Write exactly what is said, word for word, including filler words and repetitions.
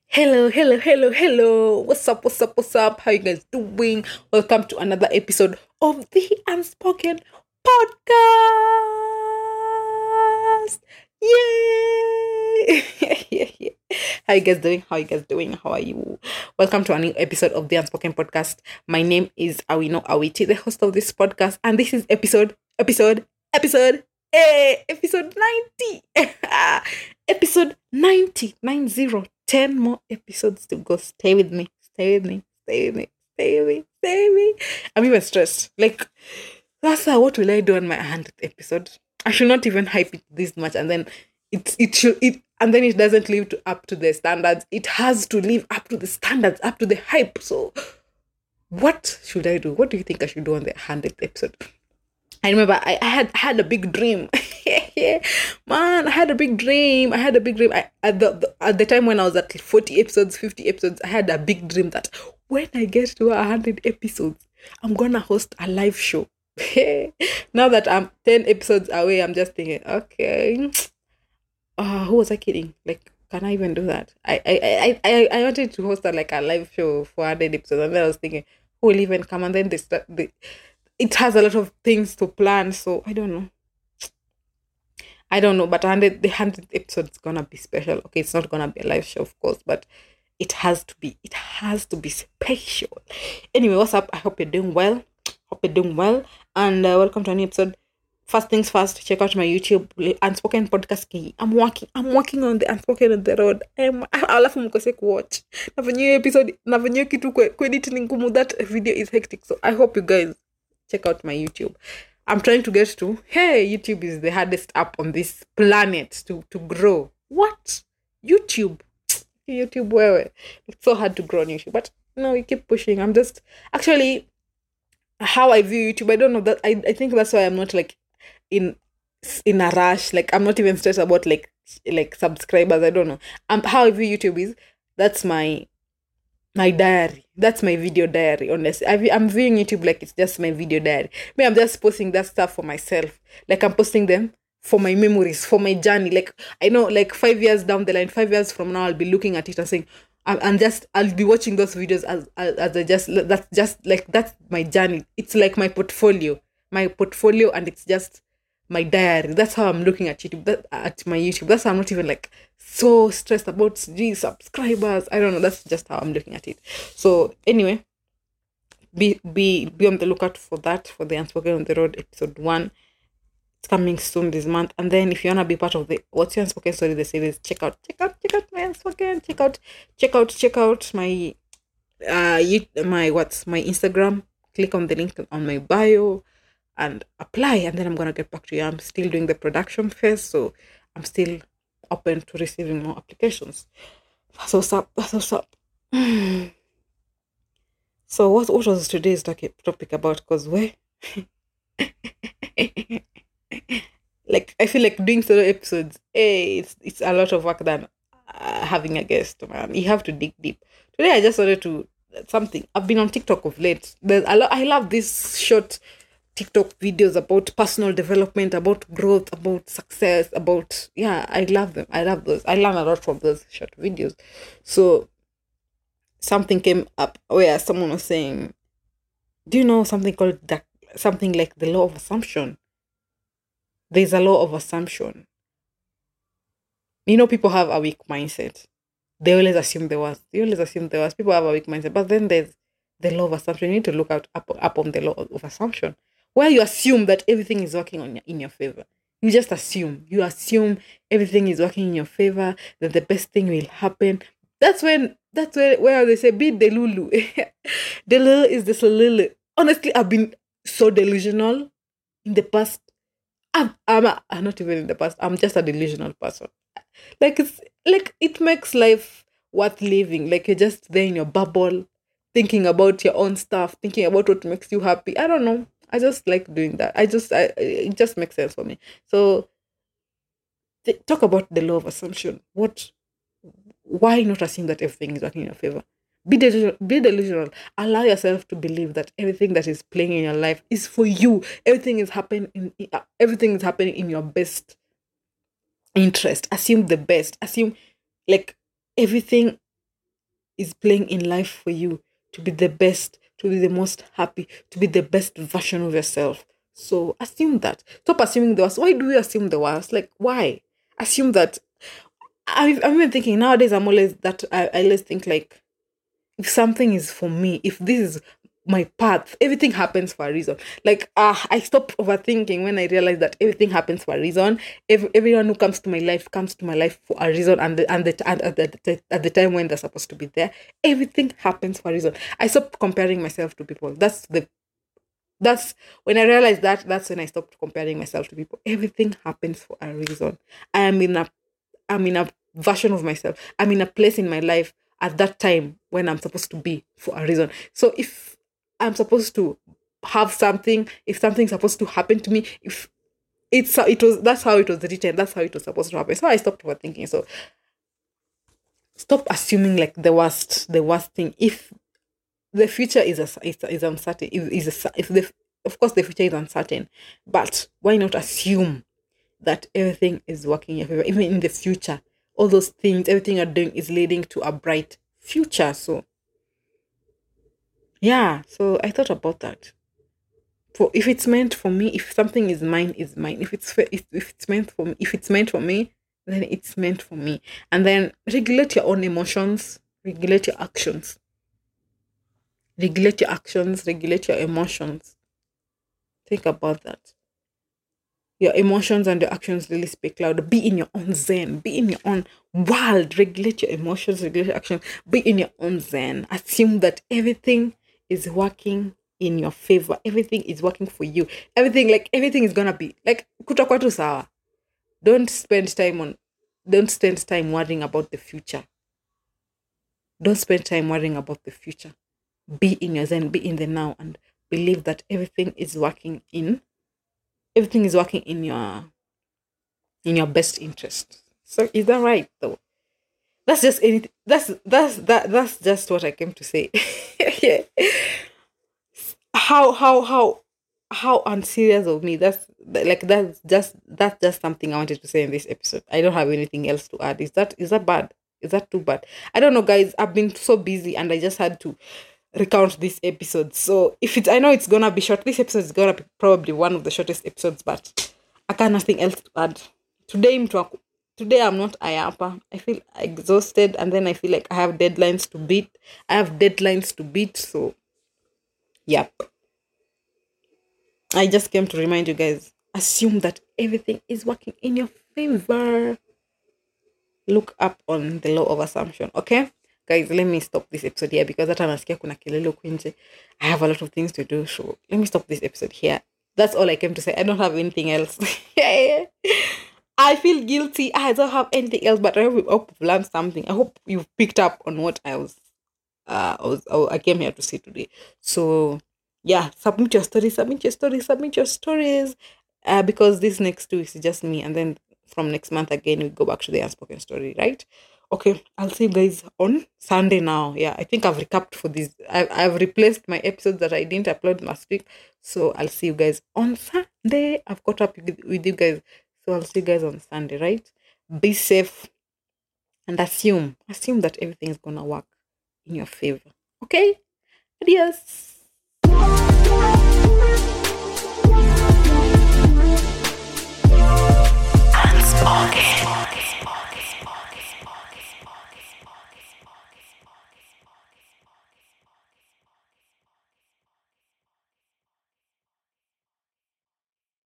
Hello, hello, hello, hello. What's up, what's up, what's up? How you guys doing? Welcome to another episode of the Unspoken Podcast. Yay! Yeah, yeah. How you guys doing? How you guys doing? How are you? Welcome to a new episode of the Unspoken Podcast. My name is Awino Awiti, the host of this podcast, and this is episode, episode, episode, eh, episode ninety. Episode ninety, nine zero, ten more episodes to go. Stay with me, stay with me, stay with me, stay with me, stay with me. I'm even stressed. Like, that's uh, what will I do on my hundredth episode? I should not even hype it this much, and then it it should it and then it doesn't live to, up to the standards. It has to live up to the standards, up to the hype. So, what should I do? What do you think I should do on the hundredth episode? I remember I, I had I had a big dream. Man, I had a big dream. I had a big dream. I, at the, the at the time when I was at forty episodes, fifty episodes, I had a big dream that when I get to one hundred episodes, I'm gonna host a live show. Now that I'm ten episodes away, I'm just thinking, okay, uh, who was I kidding? Like, can I even do that? I I, I, I, I wanted to host a, like a live show for one hundred episodes, and then I was thinking, who will even come? And then they start, they, it has a lot of things to plan, so I don't know. I don't know, but one hundred, the hundredth episode is gonna be special. Okay, it's not gonna be a live show, of course, but it has to be. It has to be special. Anyway, what's up? I hope you're doing well. Hope you're doing well, and uh, welcome to a new episode. First things first, check out my YouTube Unspoken Podcast K. I'm working. I'm working on the Unspoken on the road. I'm alafu mkose kuwatch. Na venye episode, na venye kitu kwe edit ni ngumu. That video is hectic. So I hope you guys check out my YouTube. I'm trying to get to, hey, YouTube is the hardest app on this planet to, to grow. What? YouTube? YouTube, where? It's so hard to grow on YouTube. But no, we keep pushing. I'm just, actually, how I view YouTube, I don't know. that I, I think that's why I'm not like in in a rush. Like, I'm not even stressed about like like subscribers. I don't know. Um, how I view YouTube is, that's my my diary. That's my video diary, honestly. I, I'm viewing YouTube like it's just my video diary. Me, I'm just posting that stuff for myself. Like, I'm posting them for my memories, for my journey. Like, I know, like, five years down the line, five years from now, I'll be looking at it and saying, I'm, I'm just, I'll be watching those videos as, as, as I just, that's just, like, that's my journey. It's like my portfolio. My portfolio, and it's just my diary. That's how I'm looking at YouTube, that, at my YouTube. That's how I'm not even like so stressed about G subscribers. I don't know. That's just how I'm looking at it. So anyway, be be be on the lookout for that, for the Unspoken on the Road episode one. It's coming soon this month. And then if you wanna be part of the What's Your Unspoken Story, the series, check out, check out, check out my Unspoken, check out, check out, check out my uh you, my what's my Instagram. Click on the link on my bio and apply, and then I'm gonna get back to you. I'm still doing the production phase, so I'm still open to receiving more applications. That's what's up. That's what's up. So what what was today's topic topic about? Because we like, I feel like doing solo episodes, hey, it's it's a lot of work than uh, having a guest, man. You have to dig deep. Today I just wanted to something. I've been on TikTok of late. There's a lot. I love this short TikTok videos about personal development, about growth, about success, about, yeah, I love them. I love those. I learn a lot from those short videos. So something came up where someone was saying, do you know something called that, something like the law of assumption? There's a law of assumption. You know, people have a weak mindset. They always assume the worst. They always assume the worst. People have a weak mindset. But then there's the law of assumption. You need to look out up, up on the law of assumption, where you assume that everything is working on your, in your favor. You just assume. You assume everything is working in your favor, that the best thing will happen. That's when, that's where, where they say, be delulu. Delulu is the solulu. Honestly, I've been so delusional in the past. I'm, I'm, a, I'm not even in the past. I'm just a delusional person. Like, it's, like, it makes life worth living. Like, you're just there in your bubble, thinking about your own stuff, thinking about what makes you happy. I don't know. I just like doing that. I just, I, it just makes sense for me. So, th- talk about the law of assumption. What, why not assume that everything is working in your favor? Be delusional, be delusional. Allow yourself to believe that everything that is playing in your life is for you. Everything is happening. In, uh, everything is happening in your best interest. Assume the best. Assume, like, everything is playing in life for you to be the best, to be the most happy, to be the best version of yourself. So assume that. Stop assuming the worst. Why do you assume the worst? Like, why? Assume that. I, I'm even thinking nowadays, I'm always that, I, I always think like, if something is for me, if this is my path, everything happens for a reason. Like, ah, I stopped overthinking when I realized that everything happens for a reason. Every, everyone who comes to my life comes to my life for a reason, and the, and the and at the, the, at the time when they're supposed to be there, everything happens for a reason. I stopped comparing myself to people. That's the that's when I realized that. That's when I stopped comparing myself to people. Everything happens for a reason. I am in a I'm in a version of myself. I'm in a place in my life at that time when I'm supposed to be for a reason. So if I'm supposed to have something, if something's supposed to happen to me, if it's it was that's how it was written, that's how it was supposed to happen. So I stopped overthinking. So stop assuming like the worst, the worst thing. If the future is a, is, is uncertain, is, is a, if the of course the future is uncertain, but why not assume that everything is working in your favor, even in the future? All those things, everything you're doing is leading to a bright future. So, yeah. So I thought about that. For if it's meant for me, if something is mine, is mine. If it's fa- if, if it's meant for me, if it's meant for me, then it's meant for me. And then regulate your own emotions, regulate your actions, regulate your actions, regulate your emotions. Think about that. Your emotions and your actions really speak loud. Be in your own zen. Be in your own world. Regulate your emotions, regulate your actions. Be in your own zen. Assume that everything is working in your favor. Everything is working for you. Everything, like, everything is gonna be, like, kutakuwa tu sawa. Don't spend time on, don't spend time worrying about the future. Don't spend time worrying about the future. Be in your zen, be in the now, and believe that everything is working in everything is working in your in your best interest. So is that right though? That's just anything. That's that's that that's just what I came to say. Yeah. How how how how unserious of me. That's like that's just that's just something I wanted to say in this episode. I don't have anything else to add. Is that is that bad? Is that too bad? I don't know, guys. I've been so busy and I just had to recount this episode. So if it's, I know it's gonna be short. This episode is gonna be probably one of the shortest episodes, but I got nothing else to add. Today, mtu- today I'm not ayapa. I feel exhausted, and then I feel like I have deadlines to beat. I have deadlines to beat. So, yep. I just came to remind you guys. Assume that everything is working in your favor. Look up on the law of assumption. Okay. Guys, let me stop this episode here because hata nasikia kuna kelele huku nje. I have a lot of things to do, so let me stop this episode here. That's all I came to say. I don't have anything else. I feel guilty. I don't have anything else, but I hope, I hope you've learned something. I hope you've picked up on what I was, uh, I was, I came here to say today. So, yeah, submit your stories, submit your stories, submit your stories, uh, because this next two weeks is just me, and then from next month again we go back to the unspoken story, right? Okay, I'll see you guys on Sunday now. Yeah, I think I've recapped for this. I've, I've replaced my episodes that I didn't upload last week. So I'll see you guys on Sunday. I've caught up with, with you guys. So I'll see you guys on Sunday, right? Be safe and assume, assume that everything is going to work in your favor. Okay? Adios. Unspoken.